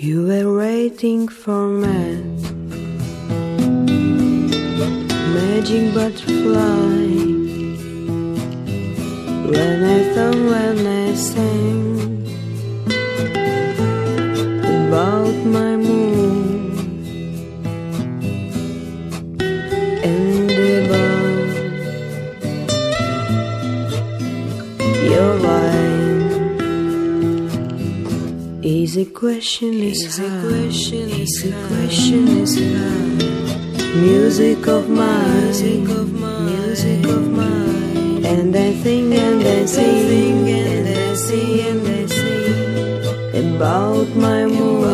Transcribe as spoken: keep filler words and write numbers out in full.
You were waiting for me, magic butterfly. When I thought, when I sang about my moon and above your wine. Easy question is Easy hard. question is Easy hard. question is hard. Music of mine, Music of mine, music of mine. And I think and I sing and I sing and I sing about my moon